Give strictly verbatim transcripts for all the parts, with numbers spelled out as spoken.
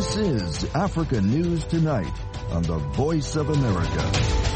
This is Africa News Tonight on the Voice of America.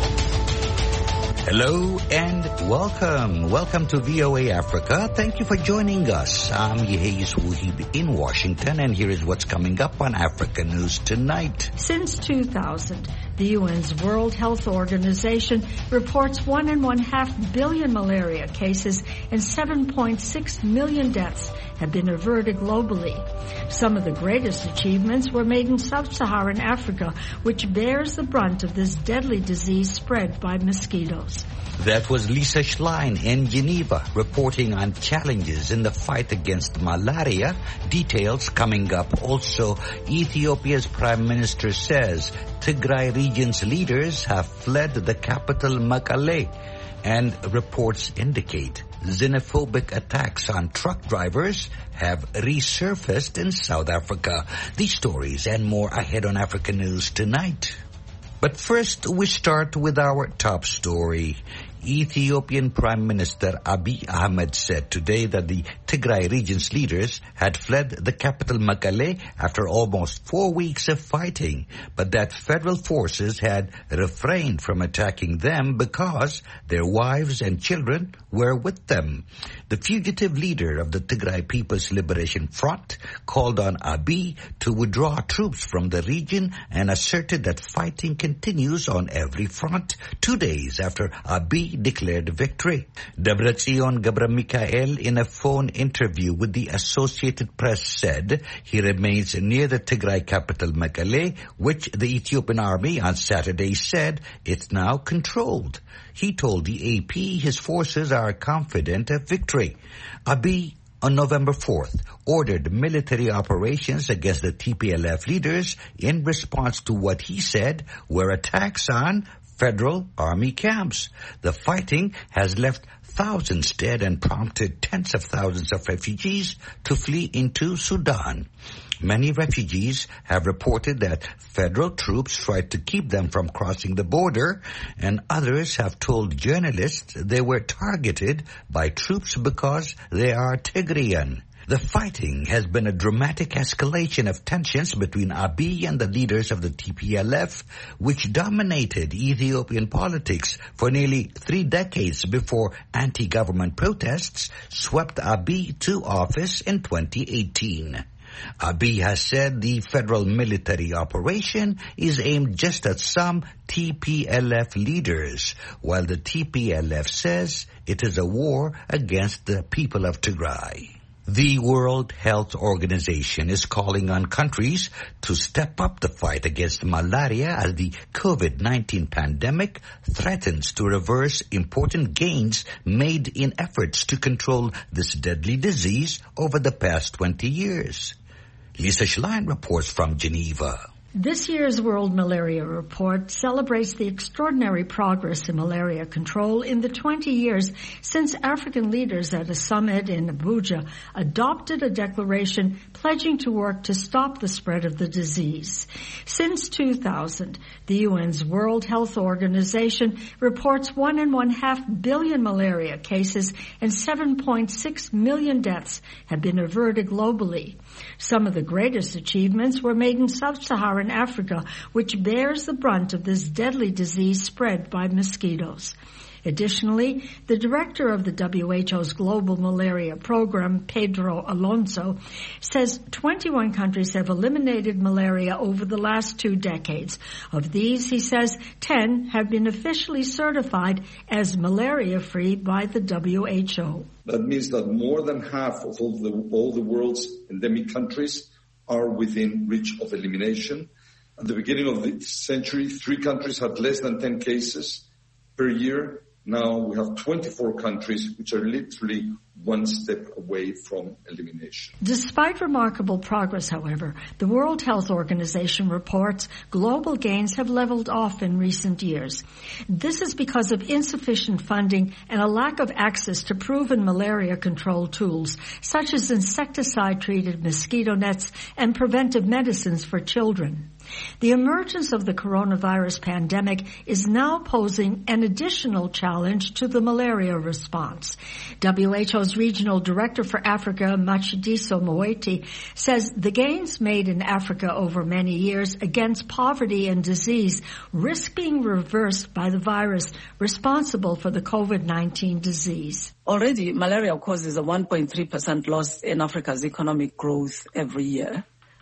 Hello and welcome. Welcome to V O A Africa. Thank you for joining us. I'm Yehis Wuhib in Washington, and here is what's coming up on Africa News Tonight. Since two thousand, the U N's World Health Organization reports one and one half billion malaria cases and seven point six million deaths have been averted globally. Some of the greatest achievements were made in sub-Saharan Africa, which bears the brunt of this deadly disease spread by mosquitoes. That was Lisa Schlein in Geneva reporting on challenges in the fight against malaria. Details coming up. Also, Ethiopia's Prime Minister says Tigray region's leaders have fled the capital Mekelle, and reports indicate xenophobic attacks on truck drivers have resurfaced in South Africa. These stories and more ahead on Africa News Tonight. But first, we start with our top story. Ethiopian Prime Minister Abiy Ahmed said today that the Tigray region's leaders had fled the capital Mekelle after almost four weeks of fighting, but that federal forces had refrained from attacking them because their wives and children were with them. The fugitive leader of the Tigray People's Liberation Front called on Abiy to withdraw troops from the region and asserted that fighting continues on every front two days after Abiy declared victory. Debretsion Gebremichael, in a phone interview with the Associated Press, said he remains near the Tigray capital Mekelle, which the Ethiopian army on Saturday said it's now controlled. He told the A P his forces are confident of victory. Abiy, on November fourth, ordered military operations against the T P L F leaders in response to what he said were attacks on federal army camps. The fighting has left thousands dead and prompted tens of thousands of refugees to flee into Sudan. Many refugees have reported that federal troops tried to keep them from crossing the border, and others have told journalists they were targeted by troops because they are Tigrayan. The fighting has been a dramatic escalation of tensions between Abiy and the leaders of the T P L F, which dominated Ethiopian politics for nearly three decades before anti-government protests swept Abiy to office in twenty eighteen. Abiy has said the federal military operation is aimed just at some T P L F leaders, while the T P L F says it is a war against the people of Tigray. The World Health Organization is calling on countries to step up the fight against malaria as the COVID nineteen pandemic threatens to reverse important gains made in efforts to control this deadly disease over the past twenty years. Lisa Schlein reports from Geneva. This year's World Malaria Report celebrates the extraordinary progress in malaria control in the twenty years since African leaders at a summit in Abuja adopted a declaration pledging to work to stop the spread of the disease. Since two thousand, the U N's World Health Organization reports one and one half billion malaria cases and seven point six million deaths have been averted globally. Some of the greatest achievements were made in sub-Saharan Africa, which bears the brunt of this deadly disease spread by mosquitoes. Additionally, the director of the W H O's Global Malaria Program, Pedro Alonso, says twenty-one countries have eliminated malaria over the last two decades. Of these, he says, ten have been officially certified as malaria-free by the W H O. That means that more than half of all the, all the world's endemic countries are within reach of elimination. At the beginning of the century, three countries had less than ten cases per year. Now we have twenty-four countries which are literally one step away from elimination. Despite remarkable progress, however, the World Health Organization reports global gains have leveled off in recent years. This is because of insufficient funding and a lack of access to proven malaria control tools, such as insecticide-treated mosquito nets and preventive medicines for children. The emergence of the coronavirus pandemic is now posing an additional challenge to the malaria response. W H O's Regional Director for Africa, Matshidiso Moeti, says the gains made in Africa over many years against poverty and disease risk being reversed by the virus responsible for the COVID nineteen disease. Already, malaria causes a one point three percent loss in Africa's economic growth every year.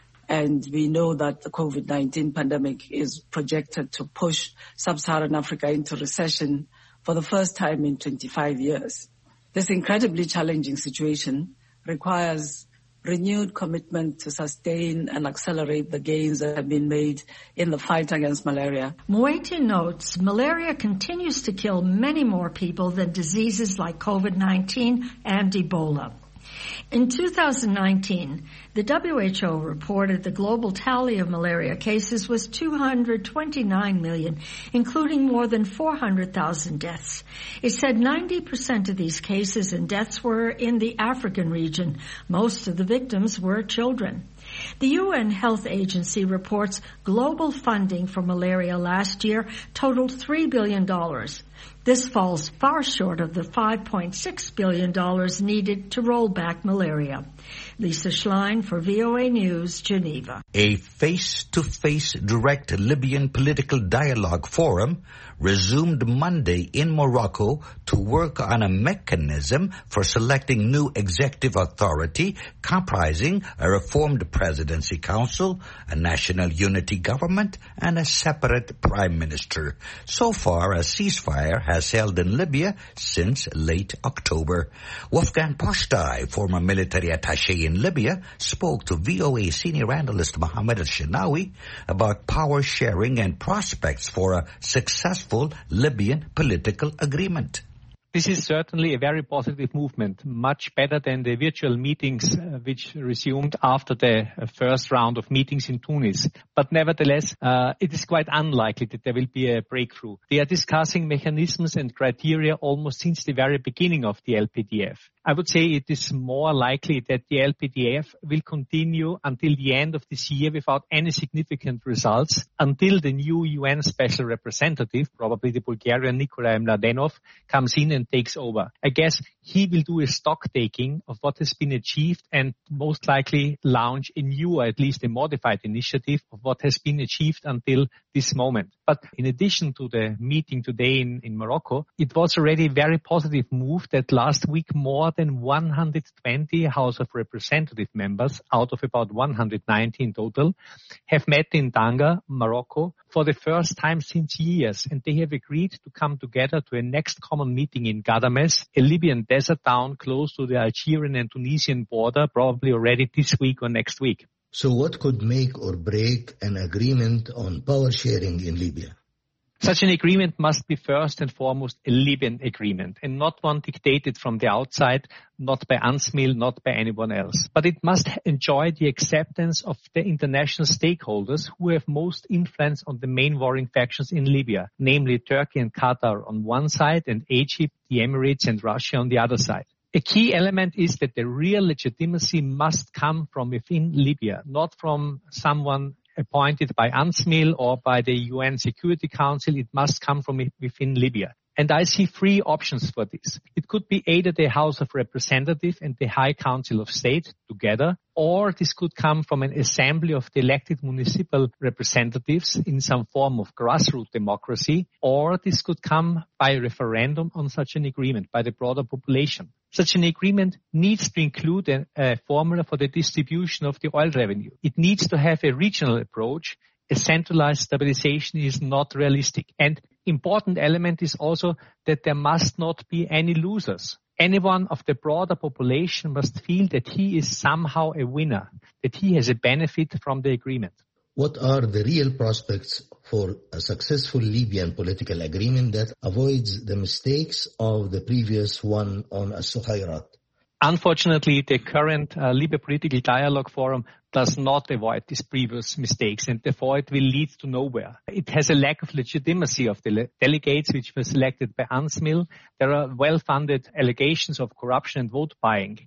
And we know that the COVID nineteen pandemic is projected to push sub-Saharan Africa into recession for the first time in twenty-five years. This incredibly challenging situation requires renewed commitment to sustain and accelerate the gains that have been made in the fight against malaria. Moeti notes malaria continues to kill many more people than diseases like COVID nineteen and Ebola. In two thousand nineteen, the W H O reported the global tally of malaria cases was two hundred twenty-nine million, including more than four hundred thousand deaths. It said ninety percent of these cases and deaths were in the African region. Most of the victims were children. The U N Health Agency reports global funding for malaria last year totaled three billion dollars. This falls far short of the five point six billion dollars needed to roll back malaria. Lisa Schlein for V O A News, Geneva. A face-to-face direct Libyan political dialogue forum resumed Monday in Morocco to work on a mechanism for selecting new executive authority comprising a reformed presidency council, a national unity government, and a separate prime minister. So far, a ceasefire has held in Libya since late October. Wolfgang Postai, former military attaché in Libya, spoke to V O A senior analyst Mohammed Al-Shinawi about power sharing and prospects for a successful Libyan political agreement. This is certainly a very positive movement, much better than the virtual meetings uh, which resumed after the uh, first round of meetings in Tunis. But nevertheless, uh, it is quite unlikely that there will be a breakthrough. They are discussing mechanisms and criteria almost since the very beginning of the L P D F. I would say it is more likely that the L P D F will continue until the end of this year without any significant results, until the new U N Special Representative, probably the Bulgarian Nikolai Mladenov, comes in and takes over. I guess he will do a stock taking of what has been achieved and most likely launch a new or at least a modified initiative of what has been achieved until this moment. But in addition to the meeting today in, in Morocco, it was already a very positive move that last week more than one hundred twenty House of Representative members out of about one hundred ninety in total have met in Tanger, Morocco, for the first time since years, and they have agreed to come together to a next common meeting in Gadames, a Libyan desert town close to the Algerian and Tunisian border, probably already this week or next week. So what could make or break an agreement on power sharing in Libya? Such an agreement must be first and foremost a Libyan agreement and not one dictated from the outside, not by UNSMIL, not by anyone else. But it must enjoy the acceptance of the international stakeholders who have most influence on the main warring factions in Libya, namely Turkey and Qatar on one side and Egypt, the Emirates and Russia on the other side. A key element is that the real legitimacy must come from within Libya, not from someone appointed by UNSMIL or by the U N Security Council. It must come from within Libya. And I see three options for this. It could be either the House of Representatives and the High Council of State together, or this could come from an assembly of the elected municipal representatives in some form of grassroots democracy, or this could come by a referendum on such an agreement by the broader population. Such an agreement needs to include a, a formula for the distribution of the oil revenue. It needs to have a regional approach. A centralized stabilization is not realistic. And important element is also that there must not be any losers. Anyone of the broader population must feel that he is somehow a winner, that he has a benefit from the agreement. What are the real prospects for a successful Libyan political agreement that avoids the mistakes of the previous one on As-Sukhairat? Unfortunately, the current uh, Libya Political Dialogue Forum does not avoid these previous mistakes, and therefore it will lead to nowhere. It has a lack of legitimacy of the le- delegates which were selected by UNSMIL. There are well-funded allegations of corruption and vote buying.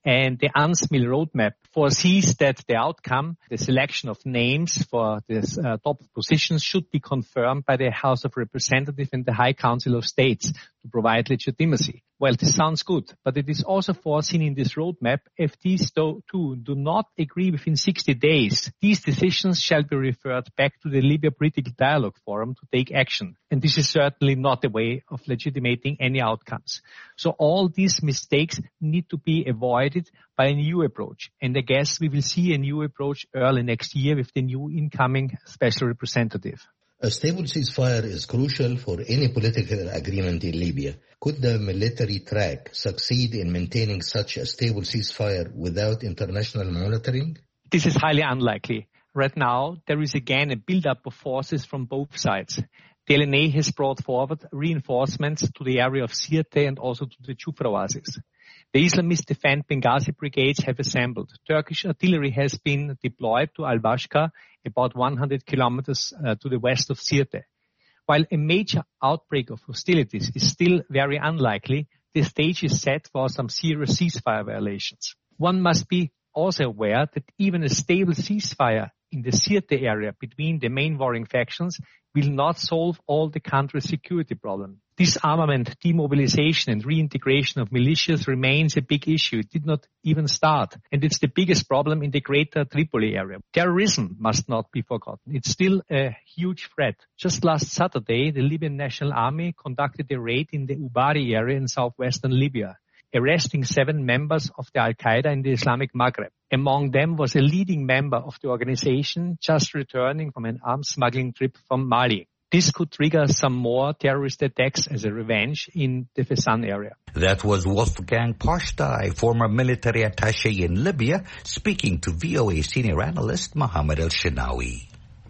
And the UNSMIL roadmap foresees that the outcome, the selection of names for the uh, top positions, should be confirmed by the House of Representatives and the High Council of States to provide legitimacy. Well, this sounds good, but it is also foreseen in this roadmap if these two do not agree within sixty days, these decisions shall be referred back to the Libya Political Dialogue Forum to take action. And this is certainly not a way of legitimating any outcomes. So all these mistakes need to be avoided by a new approach. And I guess we will see a new approach early next year with the new incoming special representative. A stable ceasefire is crucial for any political agreement in Libya. Could the military track succeed in maintaining such a stable ceasefire without international monitoring? This is highly unlikely. Right now, there is again a build-up of forces from both sides. The L N A has brought forward reinforcements to the area of Sirte and also to the Jufra oasis. The Islamist Defend Benghazi brigades have assembled. Turkish artillery has been deployed to Al-Bashka, about one hundred kilometers uh, to the west of Sirte. While a major outbreak of hostilities is still very unlikely, the stage is set for some serious ceasefire violations. One must be also aware that even a stable ceasefire in the Sirte area between the main warring factions will not solve all the country's security problem. Disarmament, demobilization and reintegration of militias remains a big issue. It did not even start. And it's the biggest problem in the greater Tripoli area. Terrorism must not be forgotten. It's still a huge threat. Just last Saturday, the Libyan National Army conducted a raid in the Ubari area in southwestern Libya, arresting seven members of the Al-Qaeda in the Islamic Maghreb. Among them was a leading member of the organization just returning from an arms smuggling trip from Mali. This could trigger some more terrorist attacks as a revenge in the Fezzan area. That was Wolfgang Poshtay, former military attaché in Libya, speaking to V O A senior analyst Mohammed El-Shinawi.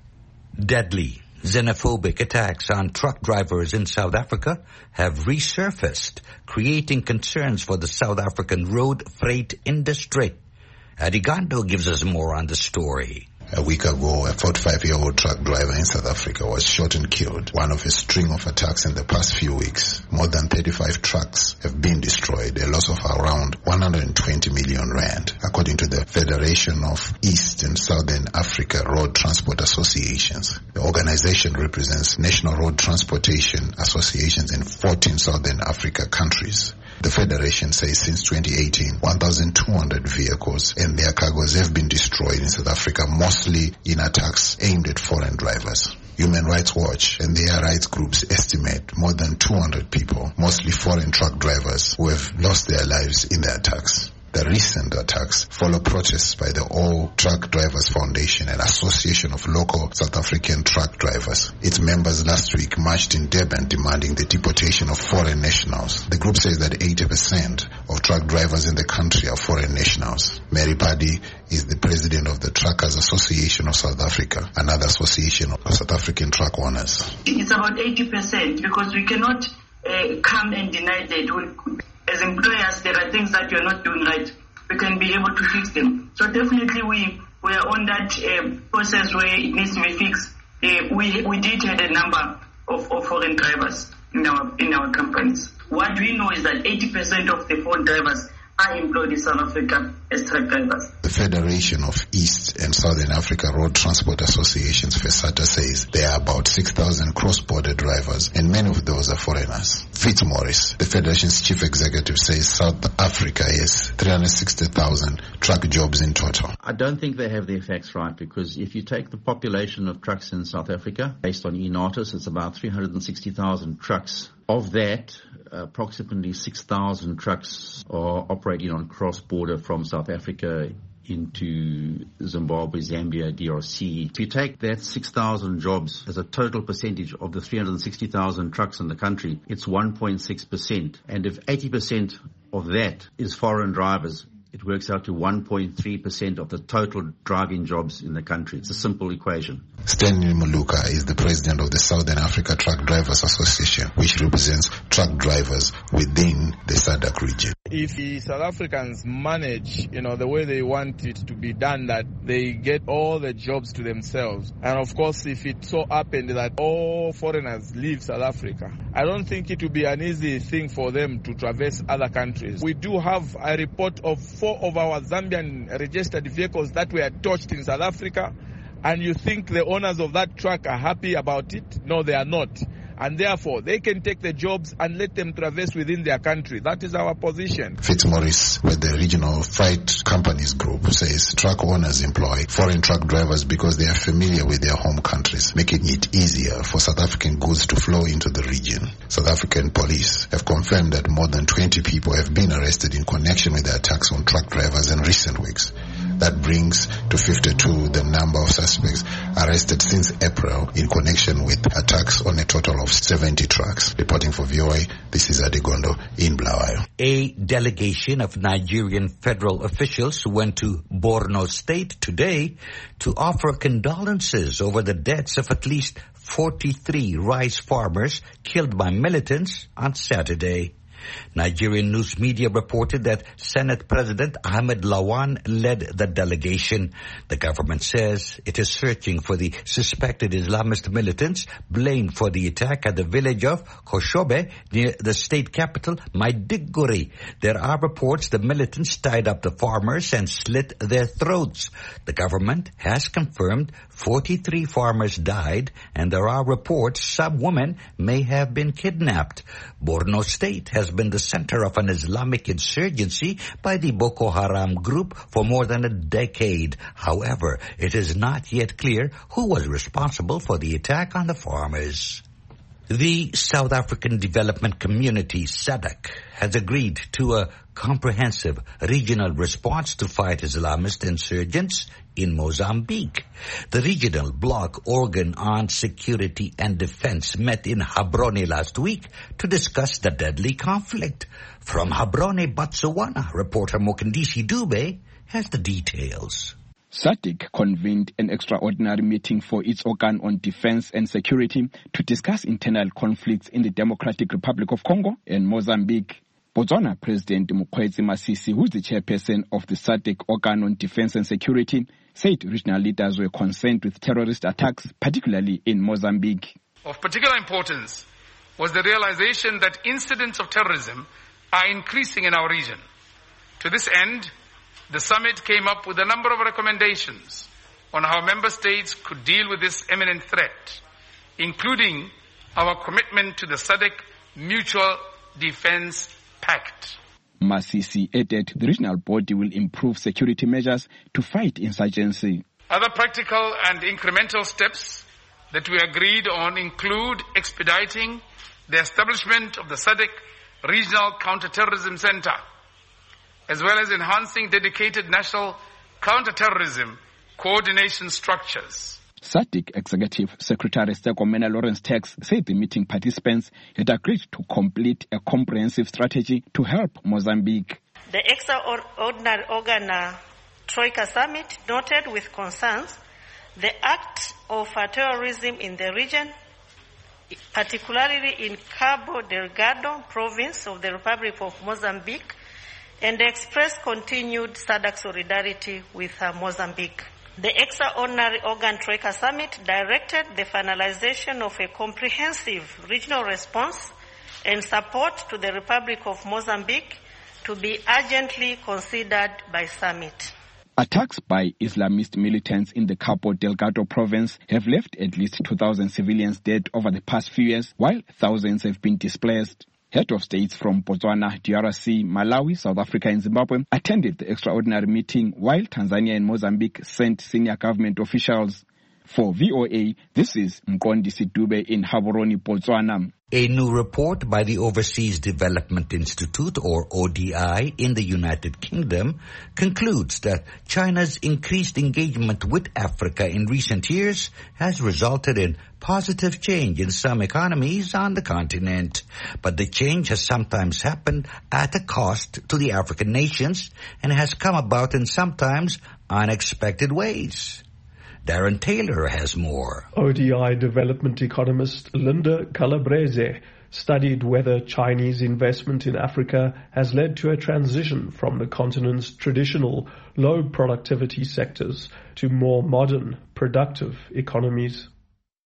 Deadly xenophobic attacks on truck drivers in South Africa have resurfaced, creating concerns for the South African road freight industry. Adigando gives us more on the story. A week ago, a forty-five-year-old truck driver in South Africa was shot and killed, one of a string of attacks in the past few weeks. More than thirty-five trucks have been destroyed, a loss of around one hundred twenty million rand, according to the Federation of East and Southern Africa Road Transport Associations. The organization represents national road transportation associations in fourteen Southern Africa countries. The Federation says since twenty eighteen, one thousand two hundred vehicles and their cargoes have been destroyed in South Africa, mostly in attacks aimed at foreign drivers. Human Rights Watch and their rights groups estimate more than two hundred people, mostly foreign truck drivers, who have lost their lives in the attacks. The recent attacks follow protests by the All Truck Drivers Foundation, an association of local South African truck drivers. Its members last week marched in Durban demanding the deportation of foreign nationals. The group says that eighty percent of truck drivers in the country are foreign nationals. Mary Paddy is the president of the Truckers Association of South Africa, another association of South African truck owners. It's about eighty percent because we cannot uh, come and deny that. We, As employers, there are things that you're not doing right. We can be able to fix them. So definitely we, we are on that uh, process where it needs to be fixed. Uh, we we did have a number of, of foreign drivers in our in our companies. What we know is that eighty percent of the foreign drivers are employed in South Africa as truck drivers. The Federation of East and Southern Africa Road Transport Associations, FESATA, says there are about six thousand cross-border drivers, and many of those are foreigners. Fitzmaurice, the Federation's chief executive, says South Africa has three hundred sixty thousand truck jobs in total. I don't think they have their facts right, because if you take the population of trucks in South Africa, based on eNatus, it's about three hundred sixty thousand trucks. Of that, approximately six thousand trucks are operating on cross-border from South Africa into Zimbabwe, Zambia, D R C. If you take that six thousand jobs as a total percentage of the three hundred sixty thousand trucks in the country, it's one point six percent. And if eighty percent of that is foreign drivers, it works out to one point three percent of the total driving jobs in the country. It's a simple equation. Stanley Muluka is the president of the Southern Africa Truck Drivers Association, which represents truck drivers within the S A D C region. If the South Africans manage, you know, the way they want it to be done, that they get all the jobs to themselves, and of course if it so happened that all foreigners leave South Africa, I don't think it will be an easy thing for them to traverse other countries. We do have a report of twenty-four of our Zambian registered vehicles that were touched in South Africa, and you think the owners of that truck are happy about it? No, they are not. And therefore, they can take the jobs and let them traverse within their country. That is our position. Fitzmaurice, with the Regional Freight Companies Group, says truck owners employ foreign truck drivers because they are familiar with their home countries, making it easier for South African goods to flow into the region. South African police have confirmed that more than twenty people have been arrested in connection with the attacks on truck drivers in recent weeks. That brings to fifty-two the number of suspects arrested since April in connection with attacks on a total of seventy trucks. Reporting for V O A, this is Adegondo in Bulawayo. A delegation of Nigerian federal officials went to Borno State today to offer condolences over the deaths of at least forty-three rice farmers killed by militants on Saturday. Nigerian news media reported that Senate President Ahmed Lawan led the delegation. The government says it is searching for the suspected Islamist militants blamed for the attack at the village of Koshobe near the state capital, Maiduguri. There are reports the militants tied up the farmers and slit their throats. The government has confirmed forty-three farmers died, and there are reports some women may have been kidnapped. Borno State has been the center of an Islamic insurgency by the Boko Haram group for more than a decade. However, it is not yet clear who was responsible for the attack on the farmers. The South African Development Community, S A D C, has agreed to a comprehensive regional response to fight Islamist insurgents in Mozambique. The regional bloc organ on security and defense met in Gaborone last week to discuss the deadly conflict. From Gaborone, Botswana, reporter Mokindisi Dube has the details. S A D C convened an extraordinary meeting for its organ on defense and security to discuss internal conflicts in the Democratic Republic of Congo and Mozambique. Botswana President Mokgweetsi Masisi, who is the chairperson of the S A D C organ on defense and security, said regional leaders were concerned with terrorist attacks, particularly in Mozambique. Of particular importance was the realization that incidents of terrorism are increasing in our region. To this end, the summit came up with a number of recommendations on how member states could deal with this imminent threat, including our commitment to the S A D C Mutual Defense Pact. Masisi added the regional body will improve security measures to fight insurgency. Other practical and incremental steps that we agreed on include expediting the establishment of the S A D C Regional Counterterrorism Center, as well as enhancing dedicated national counterterrorism coordination structures. S A D C Executive Secretary Stergomena Lawrence Tax said the meeting participants had agreed to complete a comprehensive strategy to help Mozambique. The extraordinary organ uh, Troika Summit noted with concerns the act of uh, terrorism in the region, particularly in Cabo Delgado province of the Republic of Mozambique, and expressed continued S A D C solidarity with uh, Mozambique. The extraordinary organ Troika Summit directed the finalization of a comprehensive regional response and support to the Republic of Mozambique to be urgently considered by summit. Attacks by Islamist militants in the Cabo Delgado province have left at least two thousand civilians dead over the past few years, while thousands have been displaced. Head of states from Botswana, D R C, Malawi, South Africa and Zimbabwe attended the extraordinary meeting, while Tanzania and Mozambique sent senior government officials. For V O A, this is Mqondisi Dube in Gaborone, Botswana. A new report by the Overseas Development Institute, or O D I, in the United Kingdom concludes that China's increased engagement with Africa in recent years has resulted in positive change in some economies on the continent. But the change has sometimes happened at a cost to the African nations and has come about in sometimes unexpected ways. Darren Taylor has more. O D I development economist Linda Calabrese studied whether Chinese investment in Africa has led to a transition from the continent's traditional low productivity sectors to more modern, productive economies.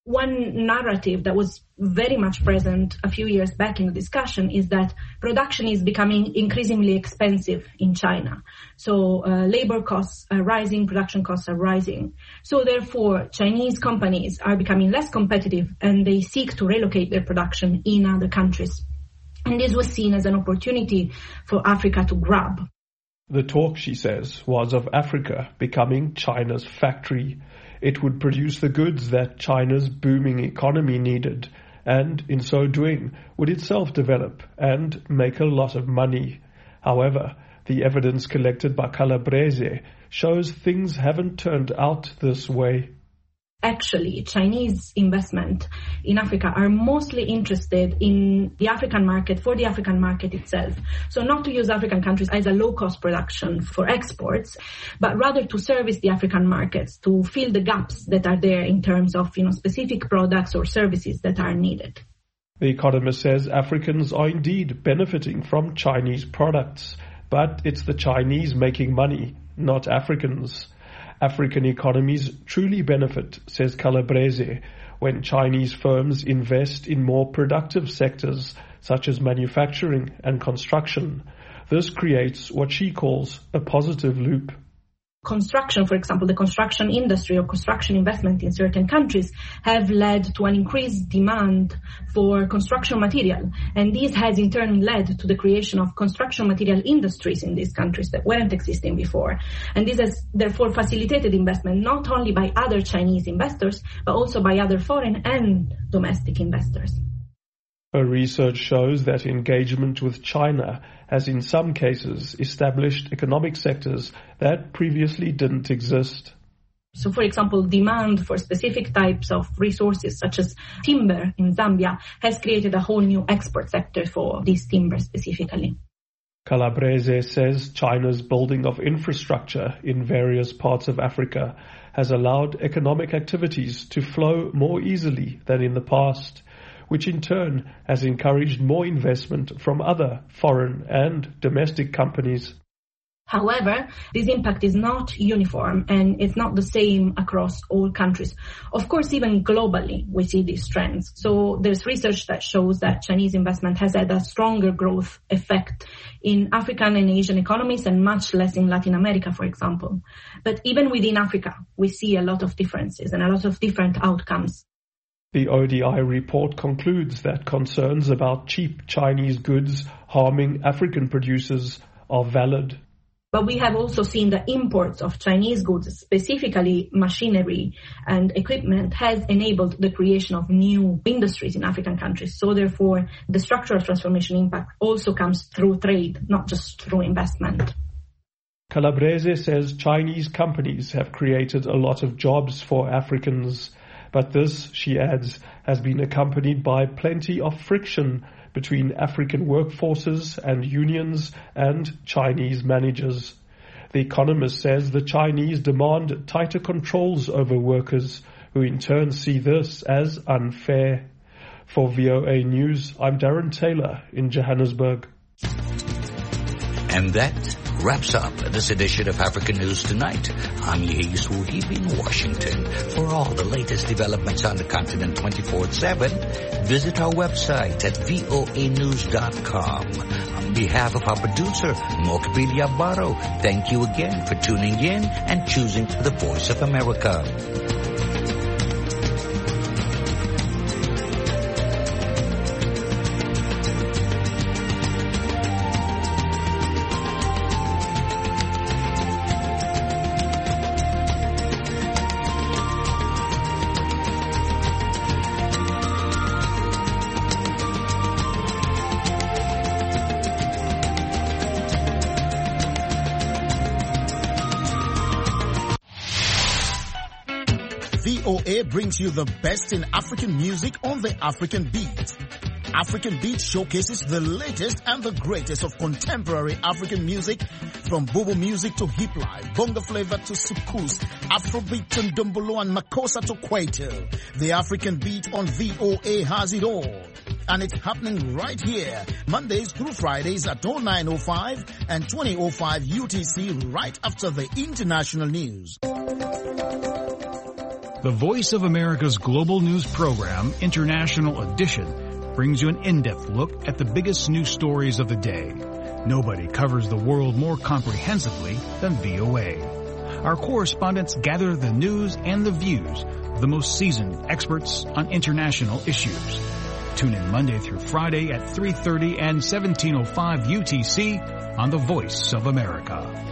One narrative that was very much present a few years back in the discussion is that production is becoming increasingly expensive in China. So uh, labor costs are rising, production costs are rising. So therefore, Chinese companies are becoming less competitive and they seek to relocate their production in other countries. And this was seen as an opportunity for Africa to grab. The talk, she says, was of Africa becoming China's factory. It would produce the goods that China's booming economy needed, and in so doing would itself develop and make a lot of money. However, the evidence collected by Calabrese shows things haven't turned out this way. Actually, Chinese investment in Africa are mostly interested in the African market, for the African market itself. So not to use African countries as a low-cost production for exports, but rather to service the African markets, to fill the gaps that are there in terms of, you know, specific products or services that are needed. The Economist says Africans are indeed benefiting from Chinese products, but it's the Chinese making money, not Africans. African economies truly benefit, says Calabrese, when Chinese firms invest in more productive sectors such as manufacturing and construction. This creates what she calls a positive loop. Construction, for example, the construction industry or construction investment in certain countries have led to an increased demand for construction material. And this has in turn led to the creation of construction material industries in these countries that weren't existing before. And this has therefore facilitated investment not only by other Chinese investors, but also by other foreign and domestic investors. Her research shows that engagement with China has in some cases established economic sectors that previously didn't exist. So, for example, demand for specific types of resources such as timber in Zambia has created a whole new export sector for this timber specifically. Calabrese says China's building of infrastructure in various parts of Africa has allowed economic activities to flow more easily than in the past, which in turn has encouraged more investment from other foreign and domestic companies. However, this impact is not uniform and it's not the same across all countries. Of course, even globally, we see these trends. So there's research that shows that Chinese investment has had a stronger growth effect in African and Asian economies and much less in Latin America, for example. But even within Africa, we see a lot of differences and a lot of different outcomes. The O D I report concludes that concerns about cheap Chinese goods harming African producers are valid. But we have also seen that imports of Chinese goods, specifically machinery and equipment, has enabled the creation of new industries in African countries. So therefore, the structural transformation impact also comes through trade, not just through investment. Calabrese says Chinese companies have created a lot of jobs for Africans. But this, she adds, has been accompanied by plenty of friction between African workforces and unions and Chinese managers. The Economist says the Chinese demand tighter controls over workers, who in turn see this as unfair. For V O A News, I'm Darren Taylor in Johannesburg. And that wraps up this edition of African News Tonight. I'm Yehis Wahib in Washington. For all the latest developments on the continent twenty-four seven, visit our website at V O A news dot com. On behalf of our producer, Mokbili Abaro, thank you again for tuning in and choosing the Voice of America. V O A brings you the best in African music on the African Beat. African Beat showcases the latest and the greatest of contemporary African music, from Bobo music to hip life, bongo flavor to soukous, Afrobeat to Ndombolo and Makossa to Kwaito. The African Beat on V O A has it all. And it's happening right here, Mondays through Fridays at oh nine oh five and twenty oh five U T C, right after the international news. The Voice of America's global news program, International Edition, brings you an in-depth look at the biggest news stories of the day. Nobody covers the world more comprehensively than V O A. Our correspondents gather the news and the views of the most seasoned experts on international issues. Tune in Monday through Friday at three thirty and seventeen oh five U T C on the Voice of America.